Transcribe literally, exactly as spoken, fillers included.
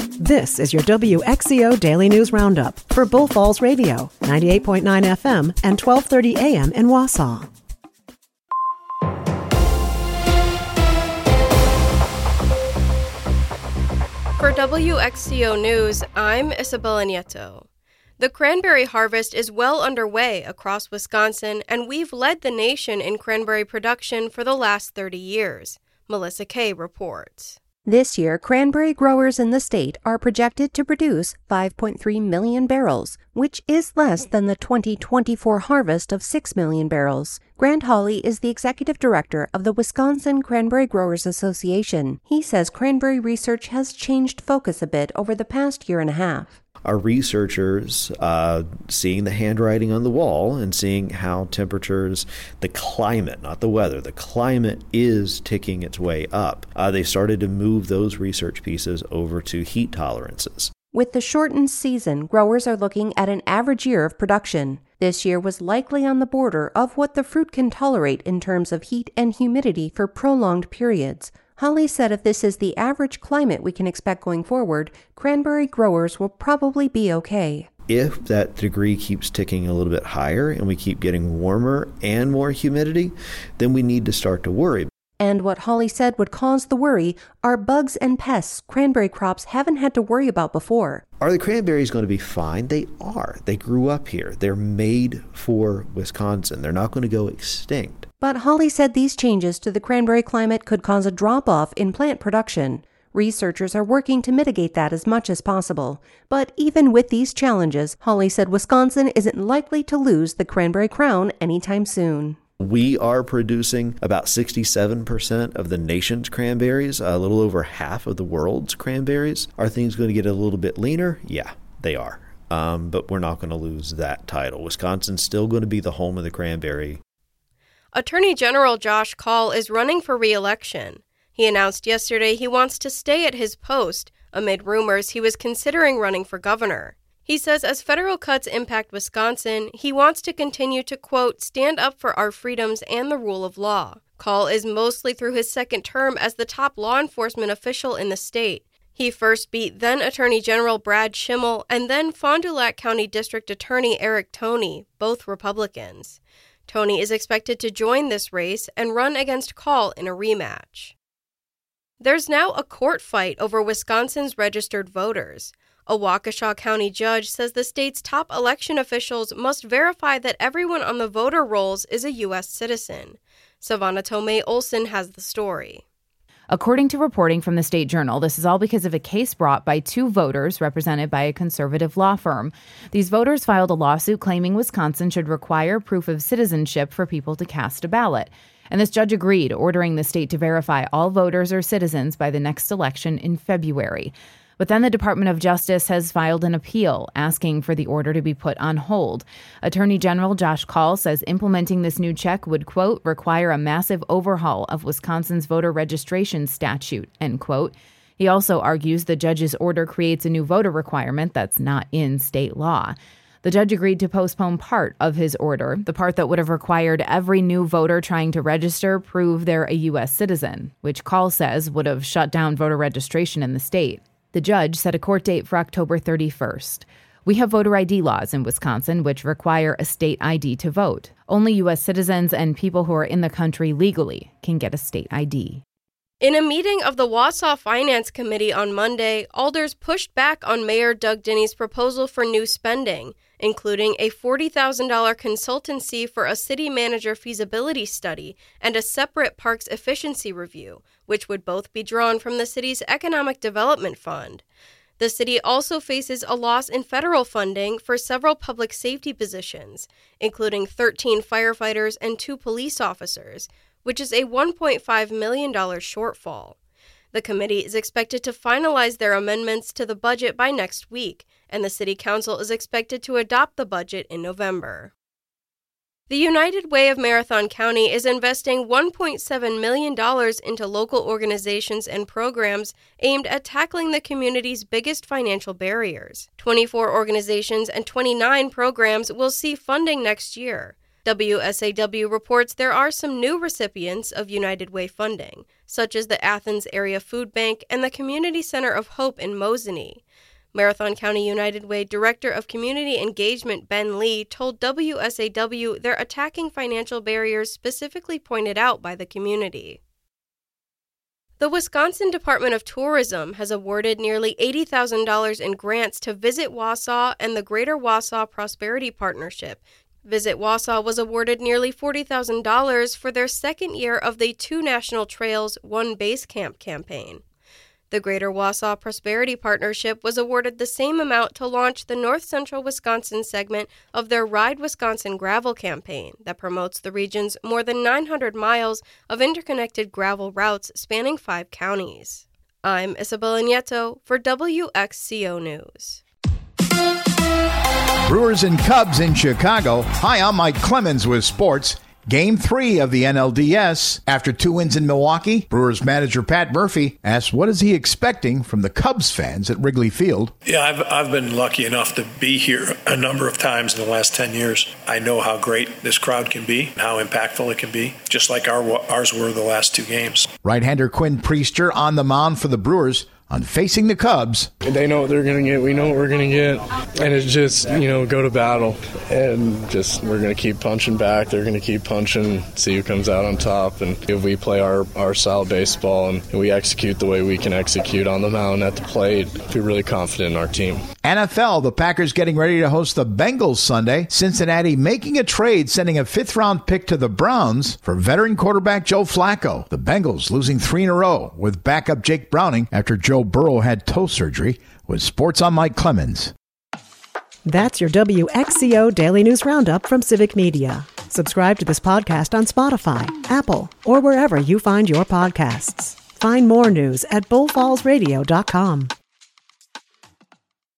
This is your W X C O Daily News Roundup for Bull Falls Radio, ninety-eight point nine F M and twelve thirty A M in Wausau. For W X C O News, I'm Isabella Nieto. The cranberry harvest is well underway across Wisconsin, and we've led the nation in cranberry production for the last thirty years. Melissa Kay reports. This year, cranberry growers in the state are projected to produce five point three million barrels, which is less than the twenty twenty-four harvest of six million barrels. Grant Hawley is the executive director of the Wisconsin Cranberry Growers Association. He says cranberry research has changed focus a bit over the past year and a half. Our researchers, uh, seeing the handwriting on the wall and seeing how temperatures, the climate, not the weather, the climate is ticking its way up, uh, they started to move those research pieces over to heat tolerances. With the shortened season, growers are looking at an average year of production. This year was likely on the border of what the fruit can tolerate in terms of heat and humidity for prolonged periods. Hawley said if this is the average climate we can expect going forward, cranberry growers will probably be okay. If that degree keeps ticking a little bit higher and we keep getting warmer and more humidity, then we need to start to worry. And what Hawley said would cause the worry are bugs and pests cranberry crops haven't had to worry about before. Are the cranberries going to be fine? They are. They grew up here. They're made for Wisconsin. They're not going to go extinct. But Hawley said these changes to the cranberry climate could cause a drop-off in plant production. Researchers are working to mitigate that as much as possible. But even with these challenges, Hawley said Wisconsin isn't likely to lose the cranberry crown anytime soon. We are producing about sixty-seven percent of the nation's cranberries, a little over half of the world's cranberries. Are things going to get a little bit leaner? Yeah, they are. Um, but we're not going to lose that title. Wisconsin's still going to be the home of the cranberry. Attorney General Josh Kaul is running for re-election. He announced yesterday he wants to stay at his post amid rumors he was considering running for governor. He says as federal cuts impact Wisconsin, he wants to continue to, quote, stand up for our freedoms and the rule of law. Kaul is mostly through his second term as the top law enforcement official in the state. He first beat then Attorney General Brad Schimmel and then Fond du Lac County District Attorney Eric Toney, both Republicans. Toney is expected to join this race and run against Kaul in a rematch. There's now a court fight over Wisconsin's registered voters. A Waukesha County judge says the state's top election officials must verify that everyone on the voter rolls is a U S citizen. Savannah Tomei Olson has the story. According to reporting from the State Journal, this is all because of a case brought by two voters represented by a conservative law firm. These voters filed a lawsuit claiming Wisconsin should require proof of citizenship for people to cast a ballot. And this judge agreed, ordering the state to verify all voters or citizens by the next election in February. But then the Department of Justice has filed an appeal, asking for the order to be put on hold. Attorney General Josh Kaul says implementing this new check would, quote, require a massive overhaul of Wisconsin's voter registration statute, end quote. He also argues the judge's order creates a new voter requirement that's not in state law. The judge agreed to postpone part of his order, the part that would have required every new voter trying to register prove they're a U S citizen, which Kaul says would have shut down voter registration in the state. The judge set a court date for October thirty-first. We have voter I D laws in Wisconsin which require a state I D to vote. Only U S citizens and people who are in the country legally can get a state I D. In a meeting of the Wausau Finance Committee on Monday, alders pushed back on Mayor Doug Denny's proposal for new spending, including a forty thousand dollars consultancy for a city manager feasibility study and a separate parks efficiency review, which would both be drawn from the city's Economic Development Fund. The city also faces a loss in federal funding for several public safety positions, including thirteen firefighters and two police officers, which is a one point five million dollars shortfall. The committee is expected to finalize their amendments to the budget by next week, and the City Council is expected to adopt the budget in November. The United Way of Marathon County is investing one point seven million dollars into local organizations and programs aimed at tackling the community's biggest financial barriers. twenty-four organizations and twenty-nine programs will see funding next year. W S A W reports there are some new recipients of United Way funding, such as the Athens Area Food Bank and the Community Center of Hope in Mosinee. Marathon County United Way Director of Community Engagement Ben Lee told W S A W they're attacking financial barriers specifically pointed out by the community. The Wisconsin Department of Tourism has awarded nearly eighty thousand dollars in grants to Visit Wausau and the Greater Wausau Prosperity Partnership. Visit Wausau was awarded nearly forty thousand dollars for their second year of the Two National Trails, One Base Camp campaign. The Greater Wausau Prosperity Partnership was awarded the same amount to launch the North Central Wisconsin segment of their Ride Wisconsin gravel campaign that promotes the region's more than nine hundred miles of interconnected gravel routes spanning five counties. I'm Isabella Nieto for W X C O News. Brewers and Cubs in Chicago. Hi, I'm Mike Clemens with sports. Game three of the N L D S. After two wins in Milwaukee, Brewers manager Pat Murphy asked what is he expecting from the Cubs fans at Wrigley Field. Yeah, I've I've been lucky enough to be here a number of times in the last ten years. I know how great this crowd can be, how impactful it can be, just like our ours were the last two games. Right-hander Quinn Priester on the mound for the Brewers. On facing the Cubs. They know what they're going to get. We know what we're going to get. And it's just, you know, go to battle. And just, we're going to keep punching back. They're going to keep punching, see who comes out on top. And if we play our, our style of baseball and we execute the way we can execute on the mound at the plate, we're really confident in our team. N F L, the Packers getting ready to host the Bengals Sunday. Cincinnati making a trade, sending a fifth-round pick to the Browns for veteran quarterback Joe Flacco. The Bengals losing three in a row with backup Jake Browning after Joe Burrow had toe surgery. With sports, I'm Mike Clemens. That's your W X C O Daily News Roundup from Civic Media. Subscribe to this podcast on Spotify, Apple, or wherever you find your podcasts. Find more news at bull falls radio dot com.